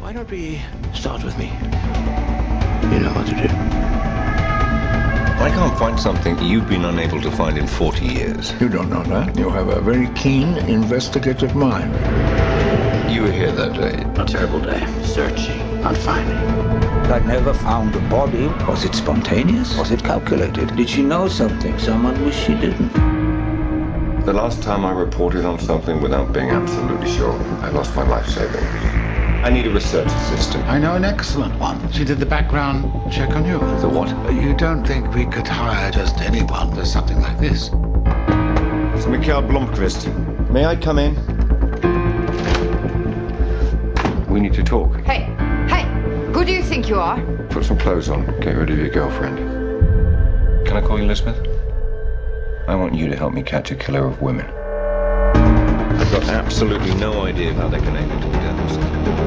Why don't we start with me? You know what to do. I can't find something you've been unable to find in 40 years. You don't know that. You have a very keen, investigative mind. You were here that day. A terrible day. Searching, not finding. I never found a body. Was it spontaneous? Was it calculated? Did she know something someone wished she didn't? The last time I reported on something without being absolutely sure, I lost my life savings. I need a research assistant. I know an excellent one. She did the background check on you. The what? You don't think we could hire just anyone for something like this? It's Mikael Blomqvist. May I come in? We need to talk. Hey, who do you think you are? Put some clothes on. Get rid of your girlfriend. Can I call you Elizabeth? I want you to help me catch a killer of women. I've got absolutely no idea how they're connected to the deaths.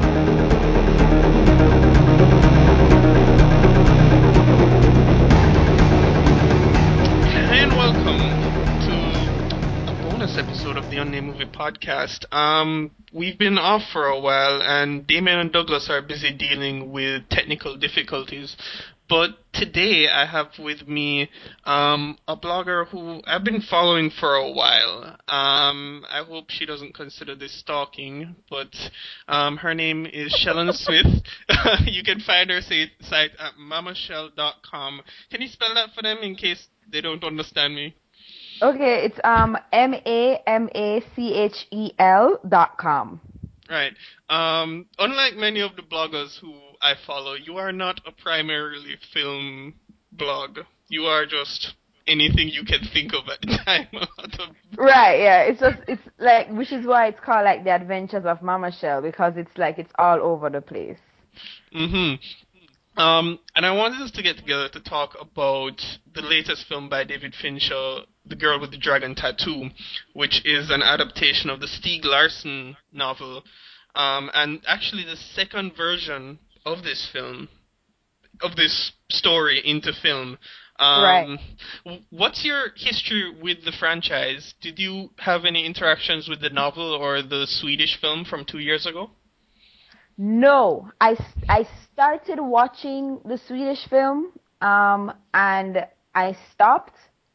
And welcome to a bonus episode of the Unnamed Movie Podcast. We've been off for a while, and Damien and Douglas are busy dealing with technical difficulties. But today I have with me a blogger who I've been following for a while. I hope she doesn't consider this stalking, but her name is Shellen Smith. You can find her site at mamashell.com. Can you spell that for them in case they don't understand me? Okay, it's MAMACHEL.com. Right. Unlike many of the bloggers who I follow, you are not a primarily film blog. You are just anything you can think of at the time. Right, yeah. It's like, which is why it's called like The Adventures of Mama Shell, because it's like it's all over the place. Mm-hmm. And I wanted us to get together to talk about the latest film by David Fincher, The Girl with the Dragon Tattoo, which is an adaptation of the Stieg Larsson novel, and actually the second version of this film, of this story into film. Right. What's your history with the franchise? Did you have any interactions with the novel or the Swedish film from 2 years ago? No, I started watching the Swedish film, and I stopped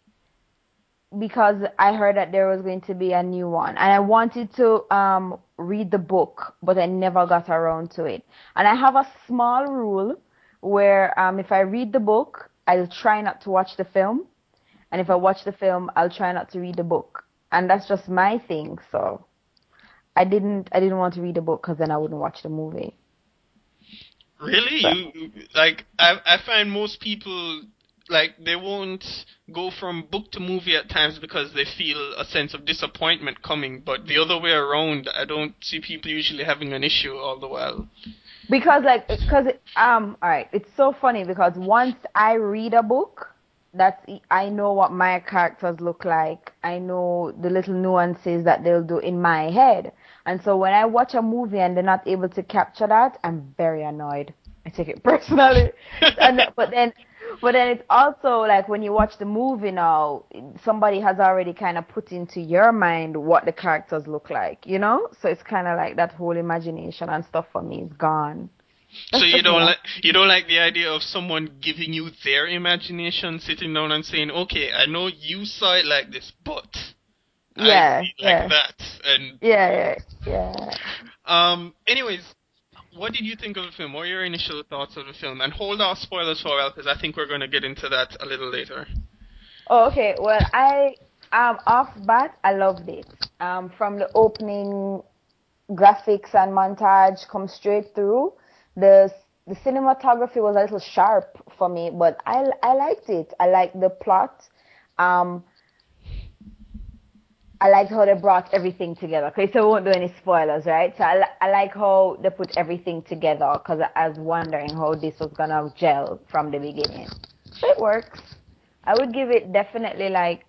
because I heard that there was going to be a new one, and I wanted to read the book, but I never got around to it. And I have a small rule where if I read the book, I'll try not to watch the film, and if I watch the film, I'll try not to read the book, and that's just my thing. So I didn't want to read the book because then I wouldn't watch the movie. Really? You like? I find most people like they won't go from book to movie at times because they feel a sense of disappointment coming, but the other way around, I don't see people usually having an issue all the while. Because all right, it's so funny because once I read a book, I know what my characters look like. I know the little nuances that they'll do in my head. And so when I watch a movie and they're not able to capture that, I'm very annoyed. I take it personally. But then it's also like when you watch the movie now, somebody has already kind of put into your mind what the characters look like, you know? So it's kind of like that whole imagination and stuff for me is gone. So you don't like the idea of someone giving you their imagination, sitting down and saying, "Okay, I know you saw it like this, but I see it like that." And yeah. Anyways, what did you think of the film? What were your initial thoughts of the film? And hold off spoilers for a while because I think we're going to get into that a little later. Oh, okay. Well, off bat, I loved it. From the opening graphics and montage come straight through. The cinematography was a little sharp for me, but I liked it. I liked the plot. I liked how they brought everything together. Okay, so we won't do any spoilers, right? So I like how they put everything together because I was wondering how this was gonna gel from the beginning. So it works. I would give it definitely like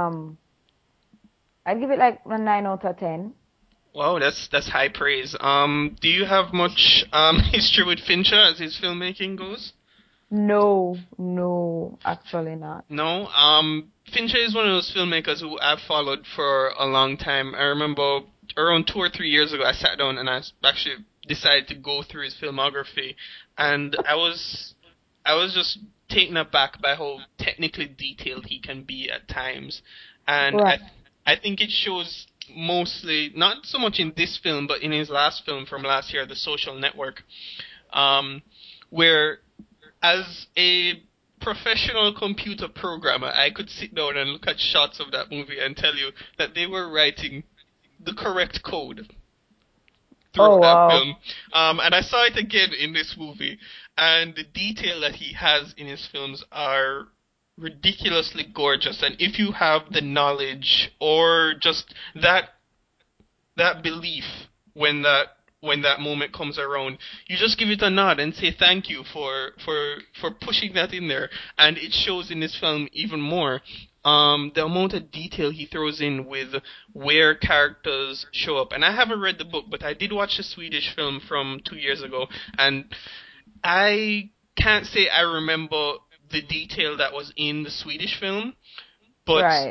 I'd give it like a 9 out of 10. Wow, that's high praise. Do you have much history with Fincher as his filmmaking goes? No, actually not. No? Fincher is one of those filmmakers who I've followed for a long time. I remember around 2 or 3 years ago I sat down and I actually decided to go through his filmography, and I was just taken aback by how technically detailed he can be at times, and Right. I think it shows mostly not so much in this film, but in his last film from last year, The Social Network, where as a professional computer programmer, I could sit down and look at shots of that movie and tell you that they were writing the correct code Oh throughout that wow. film. And I saw it again in this movie, and the detail that he has in his films are ridiculously gorgeous. And if you have the knowledge or just that belief when that moment comes around, you just give it a nod and say thank you for pushing that in there, and it shows in this film even more. The amount of detail he throws in with where characters show up. And I haven't read the book, but I did watch the Swedish film from 2 years ago, and I can't say I remember the detail that was in the Swedish film, but Right.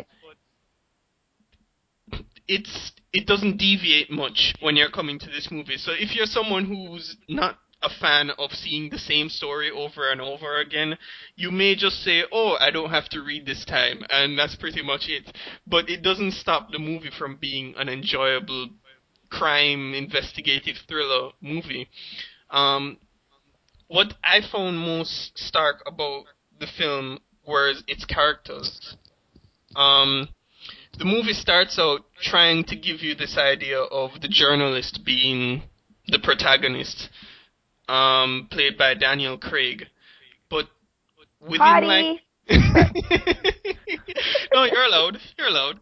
it doesn't deviate much when you're coming to this movie. So if you're someone who's not a fan of seeing the same story over and over again, you may just say, oh, I don't have to read this time, and that's pretty much it. But it doesn't stop the movie from being an enjoyable crime investigative thriller movie. What I found most stark about the film was its characters. The movie starts out trying to give you this idea of the journalist being the protagonist, played by Daniel Craig. But within Party. no, you're allowed. You're allowed.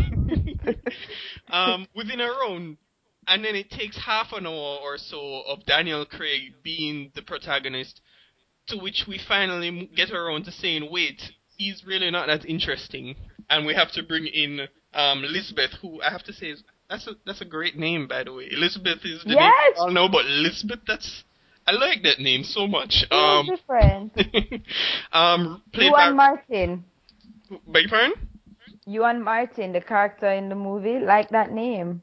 Within our own, and then it takes half an hour or so of Daniel Craig being the protagonist, to which we finally get around to saying, wait, he's really not that interesting, and we have to bring in Lisbeth, who I have to say that's a great name, by the way. Elizabeth is the name we Yes. all know, but Lisbeth, I like that name so much. It was different. Played by Ewan Martin. beg your pardon? Ewan Martin, the character in the movie, like that name.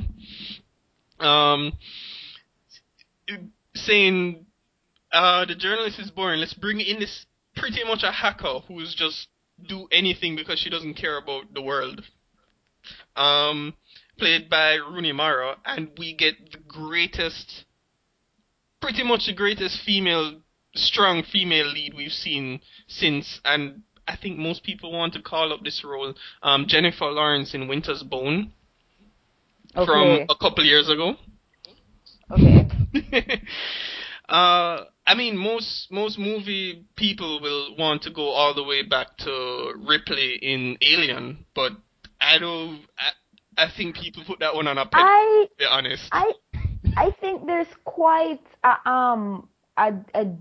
Saying the journalist is boring. Let's bring in this pretty much a hacker who's just do anything because she doesn't care about the world. Played by Rooney Mara, and we get pretty much the greatest strong female lead we've seen since, and I think most people want to call up this role, Jennifer Lawrence in Winter's Bone from a couple years ago. Okay. I mean, most movie people will want to go all the way back to Ripley in Alien, but I think people put that one on a pedestal, to be honest. I think there's quite a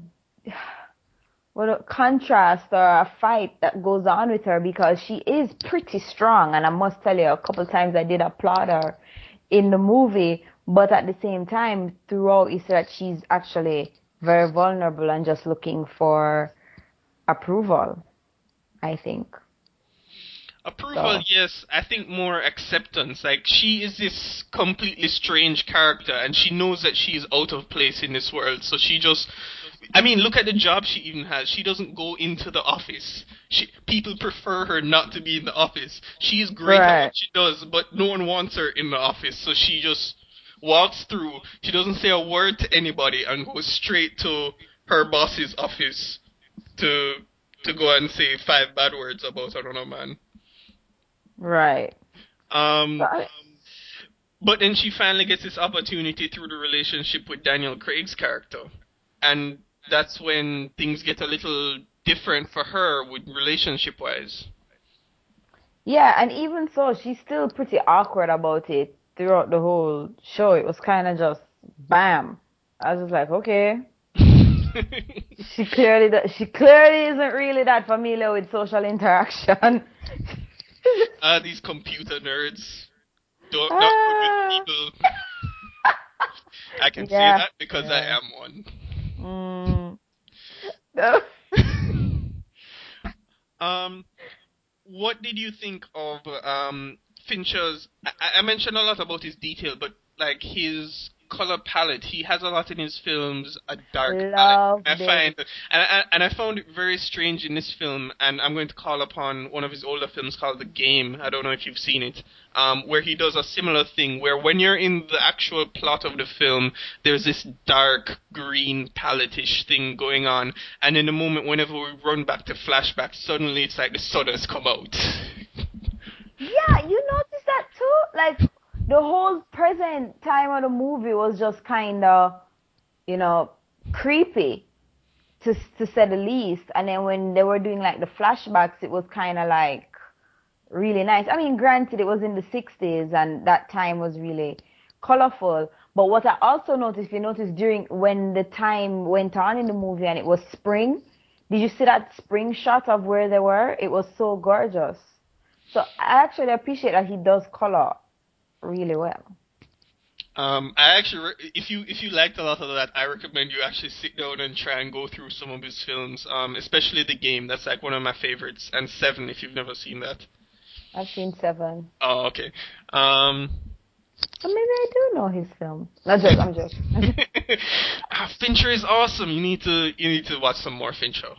contrast or a fight that goes on with her, because she is pretty strong, and I must tell you, a couple of times I did applaud her in the movie, but at the same time, throughout, you see that she's actually very vulnerable and just looking for approval, I think. Approval, yes. I think more acceptance. Like, she is this completely strange character, and she knows that she is out of place in this world, so she just... I mean, look at the job she even has. She doesn't go into the office. People prefer her not to be in the office. She is great at what she does, but no one wants her in the office, so she just walks through. She doesn't say a word to anybody and goes straight to her boss's office to go and say 5 bad words about another man. Right. But then she finally gets this opportunity through the relationship with Daniel Craig's character. And that's when things get a little different for her with relationship-wise. Yeah, and even so, she's still pretty awkward about it throughout the whole show. It was kind of just bam. I was just like, okay. She clearly isn't really that familiar with social interaction. These computer nerds. Not good with people. I can say that because I am one. What did you think of Fincher's... I mentioned a lot about his detail, but like his color palette. He has a lot in his films, a dark Love palette. this. I found it very strange in this film, and I'm going to call upon one of his older films called The Game. I don't know if you've seen it, where he does a similar thing, where when you're in the actual plot of the film, there's this dark green palette-ish thing going on, and in the moment, whenever we run back to flashbacks, suddenly it's like the sun has come out. Yeah, you noticed that too? Like, the whole present time of the movie was just kind of, creepy, to say the least. And then when they were doing, like, the flashbacks, it was kind of, like, really nice. I mean, granted, it was in the 60s, and that time was really colorful. But what I also noticed, if you noticed when the time went on in the movie and it was spring, did you see that spring shot of where they were? It was so gorgeous. So I actually appreciate that he does color really well. I actually, if you liked a lot of that, I recommend you actually sit down and try and go through some of his films, especially The Game. That's like one of my favorites, and Seven, if you've never seen that. I've seen Seven. Oh, okay. So maybe I do know his film. I'm joking. Fincher is awesome. You need to watch some more Fincher.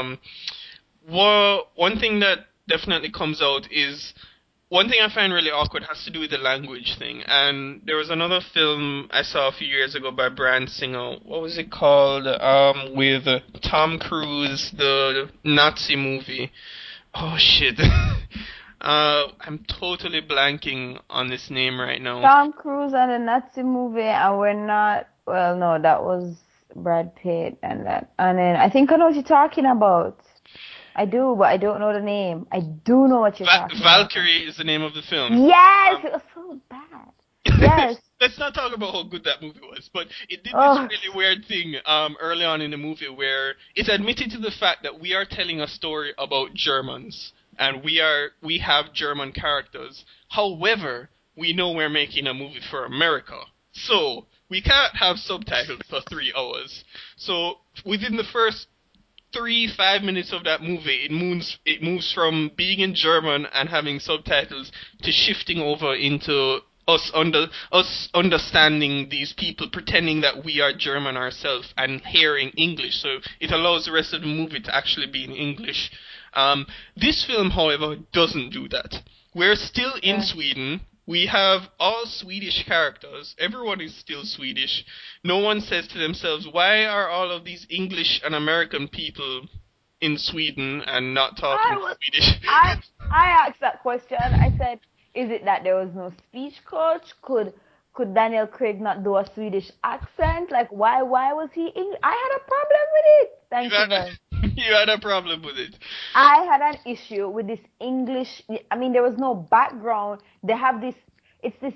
One thing that definitely comes out is, one thing I find really awkward has to do with the language thing. And there was another film I saw a few years ago by Bryan Singer. What was it called? With Tom Cruise, the Nazi movie. Oh shit. I'm totally blanking on this name right now. Tom Cruise and a Nazi movie, and we're not. Well, no, that was Brad Pitt and that. And then I think I know what you're talking about. I do, but I don't know the name. I do know what you're talking Valkyrie is the name of the film. Yes, it was so bad. Yes. Let's not talk about how good that movie was, but it did this really weird thing early on in the movie where it admitted to the fact that we are telling a story about Germans, and we have German characters. However, we know we're making a movie for America, so we can't have subtitles for 3 hours. So within the first 3-5 minutes of that movie, it moves from being in German and having subtitles to shifting over into us understanding these people, pretending that we are German ourselves and hearing English. So it allows the rest of the movie to actually be in English. This film, however, doesn't do that. We're still in Sweden. We have all Swedish characters. Everyone is still Swedish. No one says to themselves, why are all of these English and American people in Sweden and not talking Swedish? I asked that question. I said, is it that there was no speech coach? Could Daniel Craig not do a Swedish accent? Like, why was he English? I had a problem with it. Thank you very much. You had a problem with it. I had an issue with this English. I mean, there was no background. They have this. It's this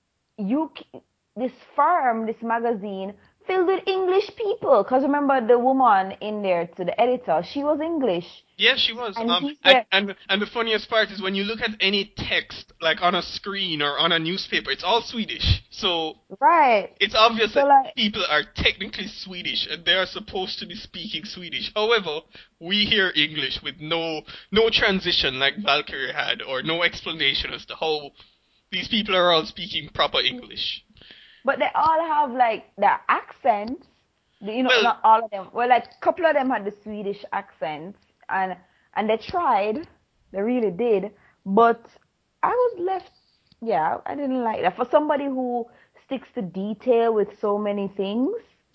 firm, this magazine filled with English people. Because remember the woman in there, to the editor, she was English. Yeah, she was. And the funniest part is when you look at any text, like on a screen or on a newspaper, it's all Swedish. So right, it's obvious that people are technically Swedish and they are supposed to be speaking Swedish. However, we hear English with no transition like Valkyrie had, or no explanation as to how these people are all speaking proper English. But they all have like their accents. Not all of them. Well, like a couple of them had the Swedish accents. And they tried, they really did, but I was left, I didn't like that. For somebody who sticks to detail with so many things,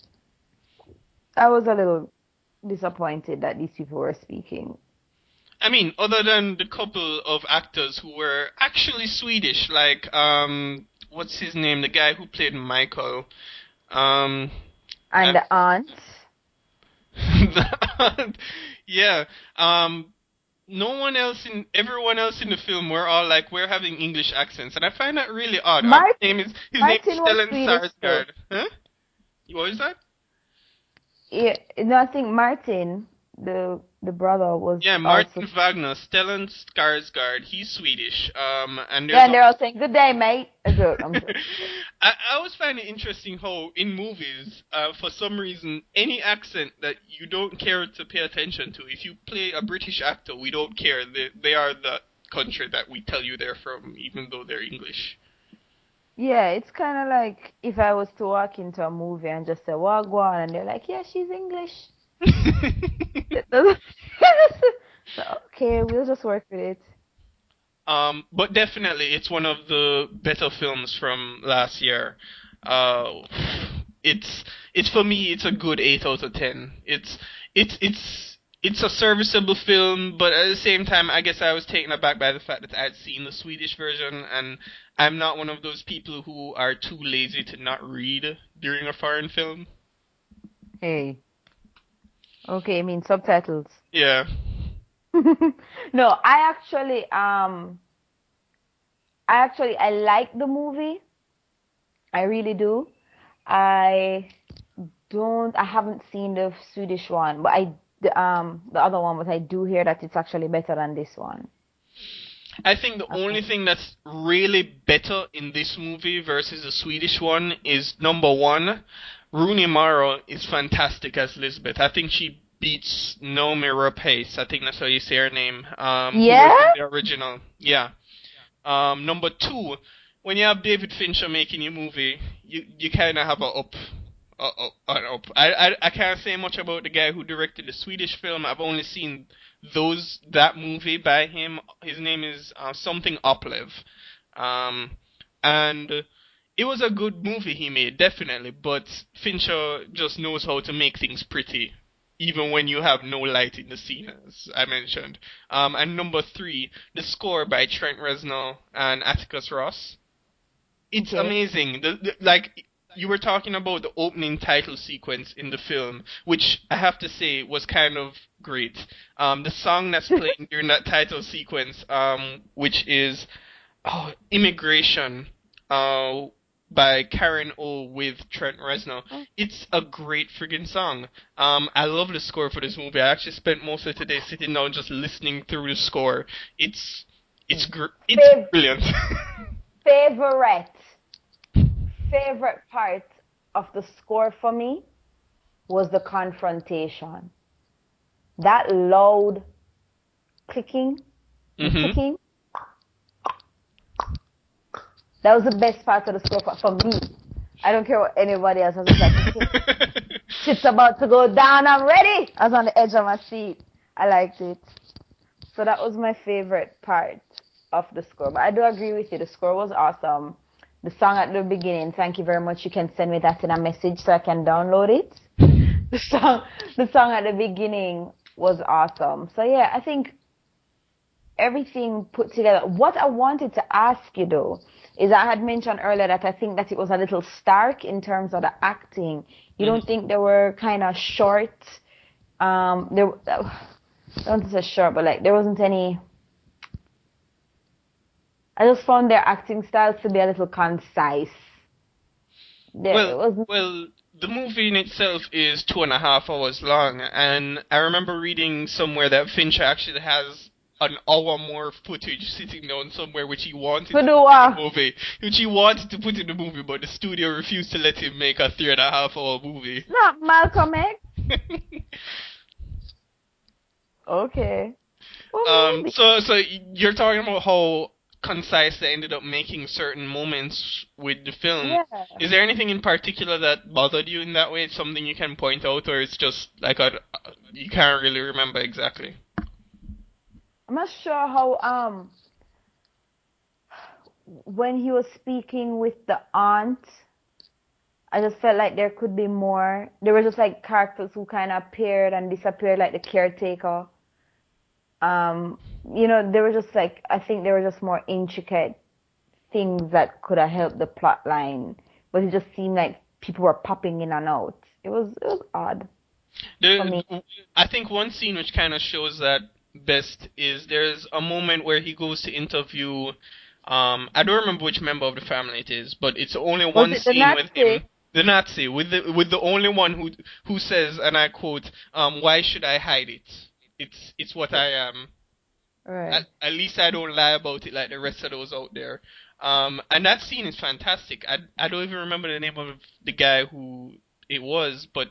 I was a little disappointed that these people were speaking. I mean, other than the couple of actors who were actually Swedish, like, what's his name, the guy who played Michael. And the aunt. The aunt. Yeah. Everyone else in the film were all like, we're having English accents, and I find that really odd. His name is Stellan Skarsgård. Huh? What is that? Yeah, no, I think Martin, the brother, was. Yeah, Martin Wagner, Stellan Skarsgård. He's Swedish. And they're all saying, "Good day, mate." I'm joking. I always find it interesting how in movies, for some reason, any accent that you don't care to pay attention to, if you play a British actor, we don't care. They are the country that we tell you they're from, even though they're English. Yeah, it's kind of like if I was to walk into a movie and just say Wagwan, and they're like, yeah, she's English. It doesn't- So, okay, we'll just work with it. But definitely, it's one of the better films from last year. Uh, it's it's for me, it's a good 8 out of 10. It's a serviceable film, but at the same time, I guess I was taken aback by the fact that I'd seen the Swedish version, and I'm not one of those people who are too lazy to not read during a foreign film. Hey, okay, I mean subtitles. Yeah. No, I like the movie. I really do. I I haven't seen the Swedish one, but the other one, but I do hear that it's actually better than this one. I think the only thing that's really better in this movie versus the Swedish one is number one, Rooney Mara is fantastic as Lisbeth. I think she beats Naomi Rapace. I think that's how you say her name. Who was Yeah? in the original. Yeah. Number two, when you have David Fincher making your movie, you kind of have a up. I can't say much about the guy who directed the Swedish film. I've only seen that movie by him. His name is something Oplev, um, and it was a good movie he made, definitely. But Fincher just knows how to make things pretty, even when you have no light in the scene, as I mentioned. And number three, the score by Trent Reznor and Atticus Ross. It's Okay. amazing. Like you were talking about the opening title sequence in the film, which I have to say was kind of great. The song that's playing during that title sequence, which is Immigration, by Karen O with Trent Reznor. Oh. It's a great friggin' song. I love the score for this movie. I actually spent most of today sitting down just listening through the score. It's Fav- brilliant. favorite favorite part of the score for me was the confrontation. That loud clicking and Mhm. ticking. That was the best part of the score for me. I don't care what anybody else. I was just like, okay, shit's about to go down. I'm ready. I was on the edge of my seat. I liked it. So that was my favorite part of the score. But I do agree with you. The score was awesome. The song at the beginning, thank you very much. You can send me that in a message so I can download it. The song, the song at the beginning was awesome. So yeah, I think everything put together. What I wanted to ask you though is I had mentioned earlier that I think that it was a little stark in terms of the acting. You don't think they were kind of short? There, I don't want to say short, but like there wasn't any. I just found their acting styles to be a little concise. There Well, wasn't. well, the movie in itself is 2.5 hours long, and I remember reading somewhere that Fincher actually has an hour more footage sitting down somewhere which he wanted to put in the movie, but the studio refused to let him make a 3.5 hour movie. Not Malcolm X. Okay. Well, maybe. So you're talking about how concise they ended up making certain moments with the film. Yeah. Is there anything in particular that bothered you in that way? Something you can point out, or it's just like you can't really remember exactly? I'm not sure how when he was speaking with the aunt, I just felt like there could be more. There were just like characters who kind of appeared and disappeared, like the caretaker. Um, they were just like I think there were just more intricate things that could have helped the plot line, but it just seemed like people were popping in and out. It was odd for me. I think one scene which kind of shows that best is there's a moment where he goes to interview. I don't remember which member of the family it is, but it's only Was one it the scene with him, Nazi? the Nazi, with the only one who says, and I quote, "Why should I hide it? It's what I am. Right. At least I don't lie about it like the rest of those out there." And that scene is fantastic. I don't even remember the name of the guy who it was, but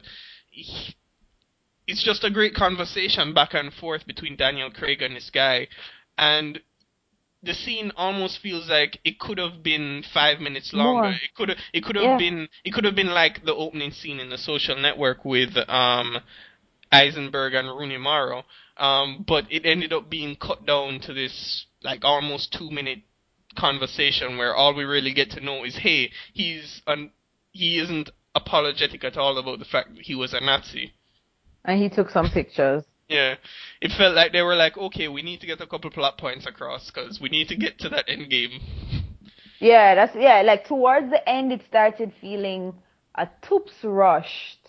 it's just a great conversation back and forth between Daniel Craig and this guy. And the scene almost feels like it could have been 5 minutes longer. More. It could Yeah. have been like the opening scene in The Social Network with Eisenberg and Rooney Mara. But it ended up being cut down to this like almost 2 minute conversation where all we really get to know is, hey, he isn't apologetic at all about the fact that he was a Nazi. And he took some pictures. Yeah, it felt like they were like, okay, we need to get a couple plot points across because we need to get to that end game. Yeah, like towards the end it started feeling a toops rushed.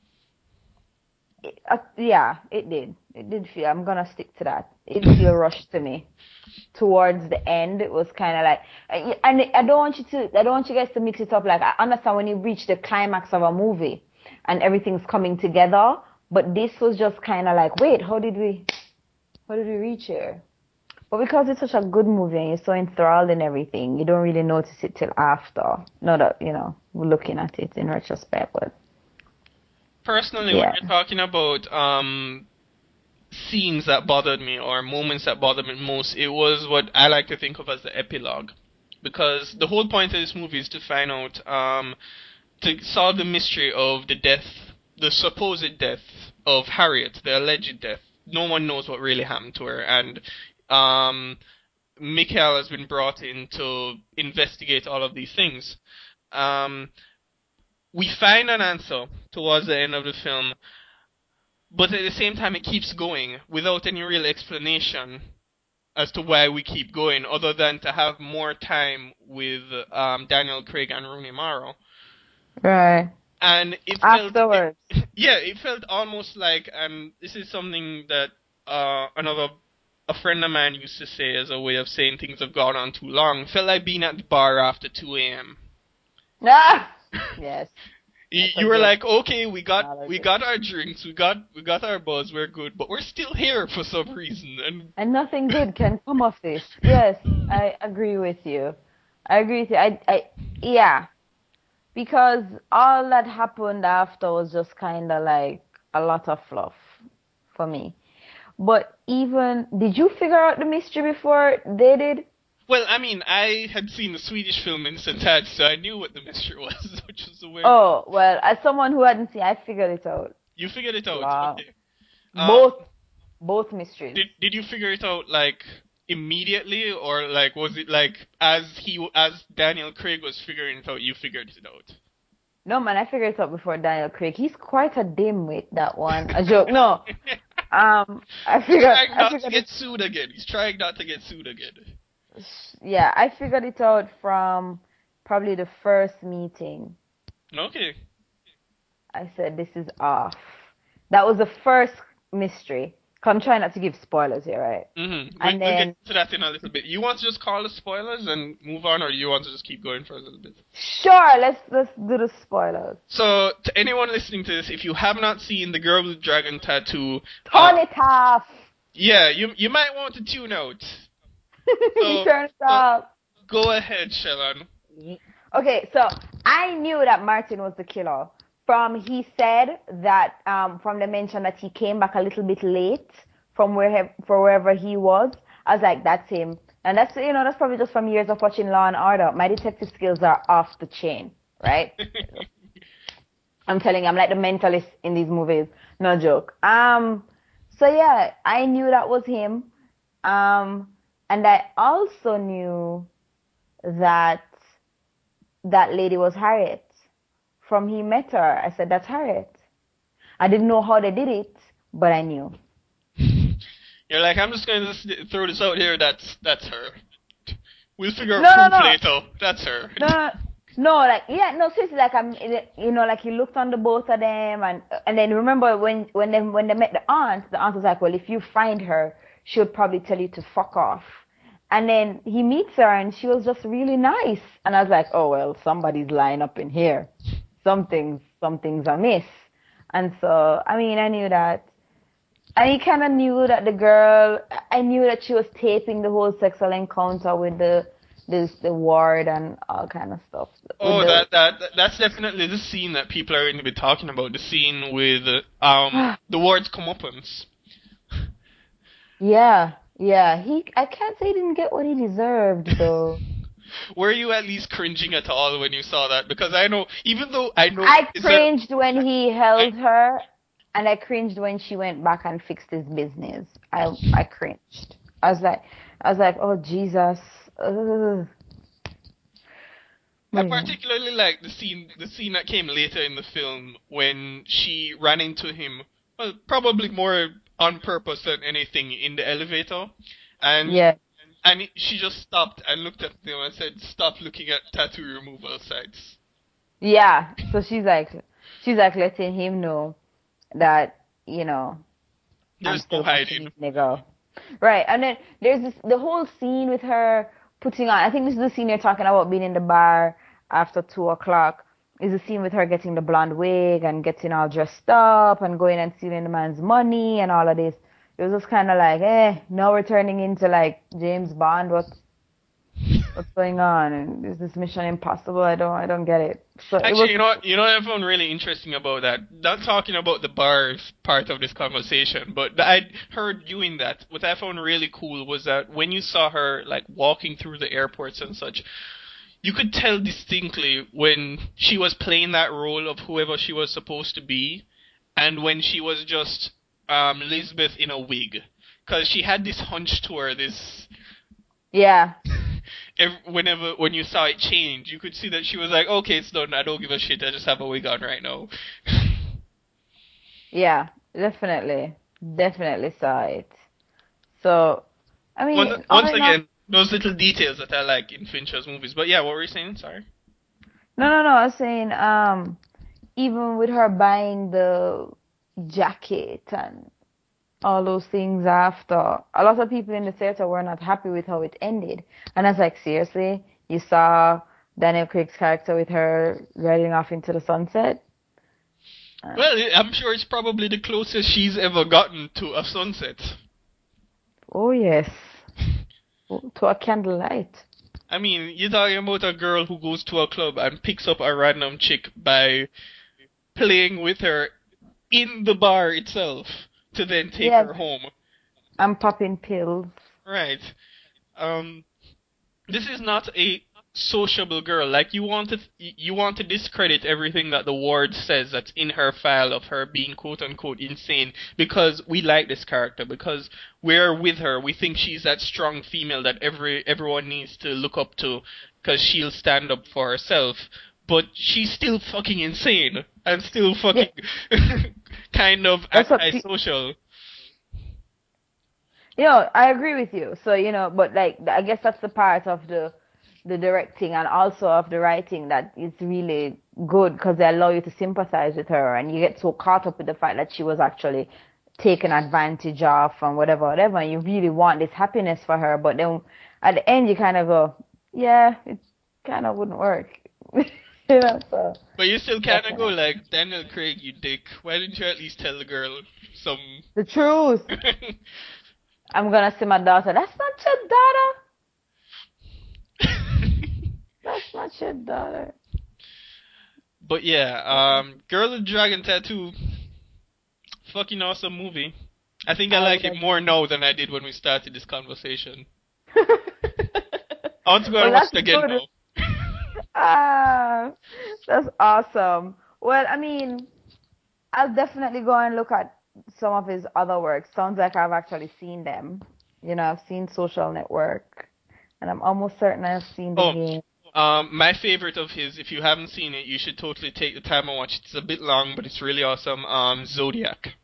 Yeah, it did. It did feel, I'm gonna stick to that. It did feel rushed to me. Towards the end, it was kind of like, and I don't want you guys to mix it up. Like, I understand when you reach the climax of a movie and everything's coming together, but this was just kind of like, wait, how did we reach here? But because it's such a good movie and you're so enthralled in everything, you don't really notice it till after. Not that, we're looking at it in retrospect, but. Personally, when you're talking about scenes that bothered me or moments that bothered me most, it was what I like to think of as the epilogue. Because the whole point of this movie is to find out, to solve the mystery of the supposed death of Harriet, the alleged death. No one knows what really happened to her, and Mikhail has been brought in to investigate all of these things. We find an answer towards the end of the film, but at the same time it keeps going without any real explanation as to why we keep going, other than to have more time with Daniel Craig and Rooney Mara. Right. And it afterwards. It felt almost like, and this is something that a friend of mine used to say as a way of saying things have gone on too long. It felt like being at the bar after 2 a.m. Ah! Yes. You were like, okay, we got our drinks, we got our buzz, we're good, but we're still here for some reason, and nothing good can come of this. Yes, I agree with you. Yeah, because all that happened after was just kind of like a lot of fluff for me. But did you figure out the mystery before they did? Well, I mean, I had seen the Swedish film in St. so I knew what the mystery was, which was the weird. Oh, well, as someone who hadn't seen, I figured it out. You figured it out? Wow. Okay. Both mysteries. Did you figure it out, like, immediately, or, like, was it, like, as Daniel Craig was figuring it out, you figured it out? No, man, I figured it out before Daniel Craig. He's quite a dimwit, that one. A joke. No. I figured... He's trying not to get sued again. He's trying not to get sued again. Yeah, I figured it out from probably the first meeting. Okay. I said, this is off. That was the first mystery. I'm trying not to give spoilers here, right? Mm-hmm. And we'll get to that in a little bit. You want to just call the spoilers and move on, or you want to just keep going for a little bit? Sure, let's do the spoilers. So, to anyone listening to this, if you have not seen The Girl with the Dragon Tattoo... Turn it off! Yeah, you might want to tune out. So, turn it off. Go ahead, Shellan. Okay, so I knew that Martin was the killer. He said that from the mention that he came back a little bit late from wherever he was. I was like, that's him. And that's probably just from years of watching Law and Order. My detective skills are off the chain, right? I'm telling you, I'm like the mentalist in these movies. No joke. So yeah, I knew that was him. And I also knew that lady was Harriet. From he met her, I said, that's Harriet. I didn't know how they did it, but I knew. You're like, I'm just going to throw this out here, that's her. We'll figure out proof later. That's her. Seriously, like like he looked on the both of them, and then remember when they met the aunt was like, well, if you find her, she'll probably tell you to fuck off. And then he meets her, and she was just really nice. And I was like, oh well, somebody's lying up in here. Something's amiss. And so, I mean, I knew that. And he kind of knew that the girl, I knew that she was taping the whole sexual encounter with the ward and all kind of stuff. Oh, that's definitely the scene that people are going to be talking about. The scene with the ward's comeuppance. Yeah. Yeah, I can't say he didn't get what he deserved though. Were you at least cringing at all when you saw that? Because I know, even though I know I it's a, cringed when he I, held her, and I cringed when she went back and fixed his business. I cringed. I was like, oh Jesus. Ugh. I But yeah. particularly like the scene that came later in the film when she ran into him. Well, probably more on purpose than anything in the elevator, and Yeah. she just stopped and looked at him and said, "Stop looking at tattoo removal sites." Yeah. So she's like letting him know that, you know, I'm There's no still watching hiding. this nigga. Right. And then there's the whole scene with her putting on, I think this is the scene you're talking about, being in the bar after 2 o'clock. Is the scene with her getting the blonde wig and getting all dressed up and going and stealing the man's money and all of this. It was just kind of like, now we're turning into like James Bond. What's going on? And is this Mission Impossible? I don't get it. So it Actually, was, you know what I found really interesting about that? Not talking about the bars part of this conversation, but I heard doing that. What I found really cool was that when you saw her like walking through the airports and such, you could tell distinctly when she was playing that role of whoever she was supposed to be, and when she was just Lisbeth in a wig, because she had this hunch to her, this yeah, when you saw it change, you could see that she was like, okay, it's done. I don't give a shit. I just have a wig on right now. yeah, definitely saw it. So, I mean, all Once in all, again, those little details that I like in Fincher's movies. But yeah, what were you saying? Sorry. no, I was saying, even with her buying the jacket and all those things after, a lot of people in the theater were not happy with how it ended. And I was like, seriously? You saw Daniel Craig's character with her riding off into the sunset? Well, I'm sure it's probably the closest she's ever gotten to a sunset. Oh, yes. To a candlelight. I mean, you're talking about a girl who goes to a club and picks up a random chick by playing with her in the bar itself to then take Yes, her home. I'm popping pills. Right. Um, this is not a sociable girl. Like you want to discredit everything that the ward says that's in her file of her being quote unquote insane because we like this character, because we're with her. We think she's that strong female that everyone needs to look up to because she'll stand up for herself. But she's still fucking insane and still Yeah, fucking kind of that's what antisocial. I agree with you. So, but like I guess that's the part of the directing and also of the writing that is really good because they allow you to sympathize with her and you get so caught up with the fact that she was actually taken advantage of and whatever, and you really want this happiness for her, but then at the end you kind of go, yeah, it kind of wouldn't work. So But you still kind of go definitely. like, Daniel Craig, you dick. Why didn't you at least tell the girl some... The truth. I'm gonna see my daughter. That's not your daughter. That's not your daughter. But yeah, Girl with Dragon Tattoo, fucking awesome movie. I think I I like would it more agree. now than I did when we started this conversation. I want to go and Well, watch that's it again good. now. Ah, that's awesome. Well, I mean, I'll definitely go and look at some of his other works. Sounds like I've actually seen them. I've seen Social Network, and I'm almost certain I've seen The Oh, Game. my favorite of his, if you haven't seen it, you should totally take the time and watch it. It's a bit long, but it's really awesome. Zodiac.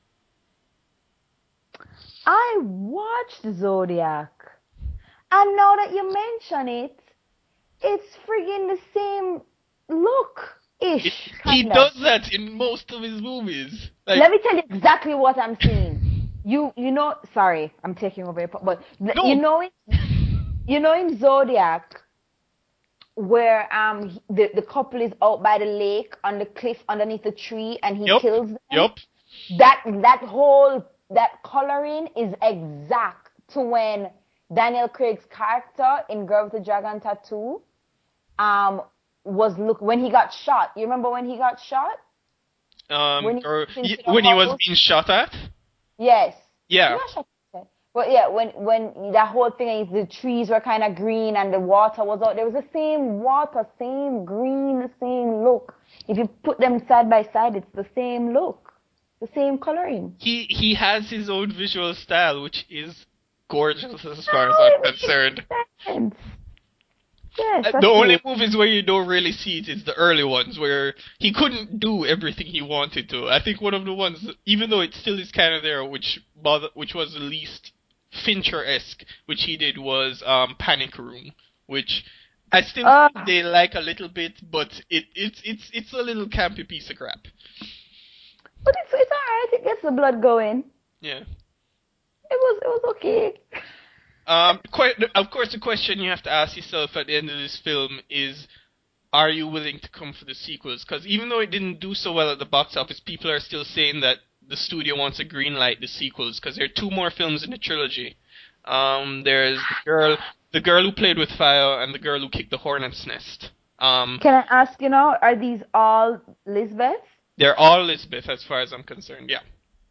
I watched Zodiac, and now that you mention it, it's friggin' the same look-ish, He kind of. does that in most of his movies. Like, Let me tell you exactly what I'm seeing. Sorry, I'm taking over but no. in Zodiac where the couple is out by the lake on the cliff underneath the tree and he Yup. kills them. Yup. That coloring is exact to when Daniel Craig's character in Girl with the Dragon Tattoo when he got shot. You remember when he got shot? When he Or went into the when he was house? being shot at. Yes. He Yeah. got shot. But yeah, when that whole thing is the trees were kind of green and the water was out, there was the same water, same green, same look. If you put them side by side, it's the same look, the same coloring. He has his own visual style, which is gorgeous as far as Oh, I'm it concerned. makes sense. Yes, The that's only it. movies where you don't really see it is the early ones, where he couldn't do everything he wanted to. I think one of the ones, even though it still is kind of there, which was the least Fincher-esque, which he did was Panic Room, which I still think they like a little bit, but it's a little campy piece of crap. But it's alright. It gets the blood going. Yeah. It was okay. Of course, the question you have to ask yourself at the end of this film is, are you willing to come for the sequels? Because even though it didn't do so well at the box office, people are still saying that the studio wants to greenlight the sequels, because there are 2 more films in the trilogy. There's the girl who played with fire, and the girl who kicked the hornet's nest. Can I ask, are these all Lisbeth? They're all Elizabeth, as far as I'm concerned. Yeah.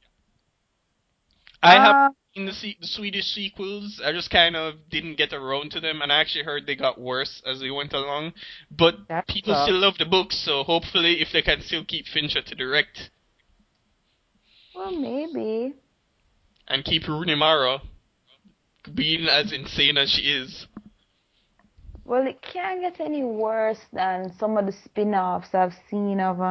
I have seen the Swedish sequels. I just kind of didn't get around to them, and I actually heard they got worse as they went along. But people still love the books, so hopefully, if they can still keep Fincher to direct. Well, maybe. And keep Rooney Mara being as insane as she is. Well, it can't get any worse than some of the spin-offs I've seen of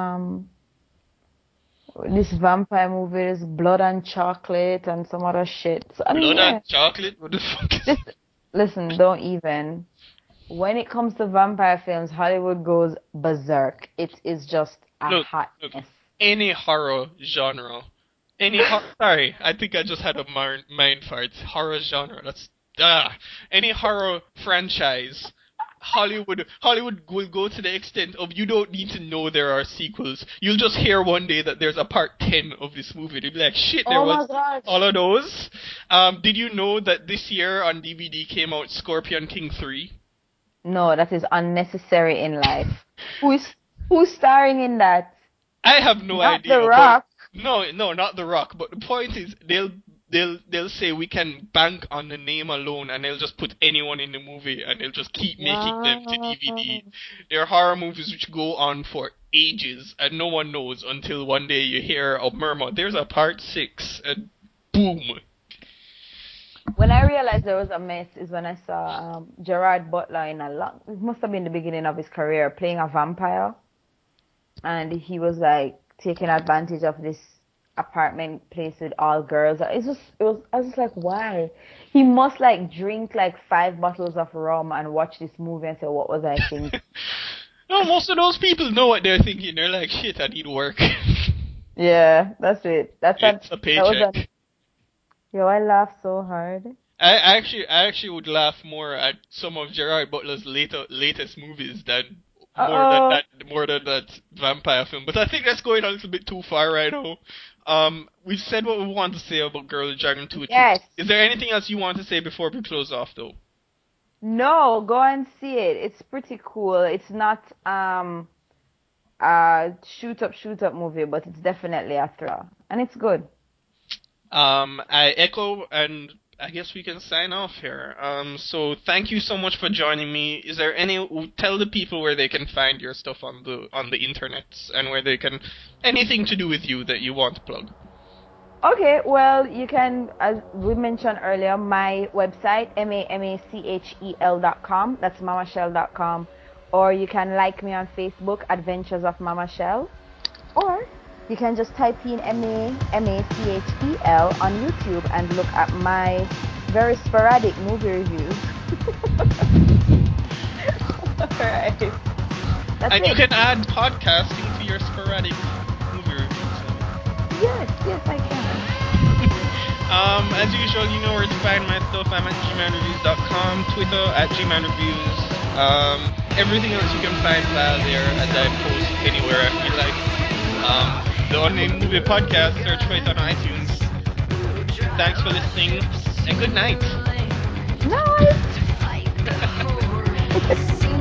this vampire movie, this Blood and Chocolate and some other shit. So, Blood and Chocolate? What the fuck is that? Listen, don't even. When it comes to vampire films, Hollywood goes berserk. It is just a hotness. Look, any horror genre, sorry, I think I just had a mind fart. Horror genre, any horror franchise, Hollywood will go to the extent of, you don't need to know there are sequels. You'll just hear one day that there's a part 10 of this movie. They'll be like, shit, there was all of those. Did you know that this year on DVD came out Scorpion King 3? No, that is unnecessary in life. Who's starring in that? I have no idea. Not The Rock. No, not The Rock. But the point is, they'll say we can bank on the name alone, and they'll just put anyone in the movie, and they'll just keep making them to DVD. There are horror movies which go on for ages, and no one knows until one day you hear a murmur, there's a part 6, and boom. When I realized there was a mess is when I saw Gerard Butler it must have been the beginning of his career, playing a vampire. And he was like taking advantage of this apartment place with all girls. I was just like, why? He must like drink like 5 bottles of rum and watch this movie and say, what was I thinking? No, most of those people know what they're thinking. They're like, shit, I need work. Yeah, that's it. It's a paycheck. Yo, I laughed so hard. I actually would laugh more at some of Gerard Butler's latest movies than more than that vampire film. But I think that's going a little bit too far right now. We've said what we want to say about Girl with Dragon 2. Yes. Is there anything else you want to say before we close off, though? No, go and see it. It's pretty cool. It's not a shoot up movie, but it's definitely a thriller, and it's good. I echo, and I guess we can sign off here. So thank you so much for joining me. Is there tell the people where they can find your stuff on the internet, and where they can, anything to do with you that you want to plug? Okay, well, you can, as we mentioned earlier, my website, mamachel.com, that's mamachel.com, or you can like me on Facebook, Adventures of Mama Shell, or you can just type in MACHEL on YouTube and look at my very sporadic movie reviews. Alright. And you can add podcasting to your sporadic movie reviews. Yes, I can. As usual, you know where to find my stuff. I'm at gmanreviews.com, Twitter at gmanreviews. Everything else you can find via there, as I post anywhere I feel like. The Unnamed Movie Podcast, search for it on iTunes. Thanks for listening, and good night. Night.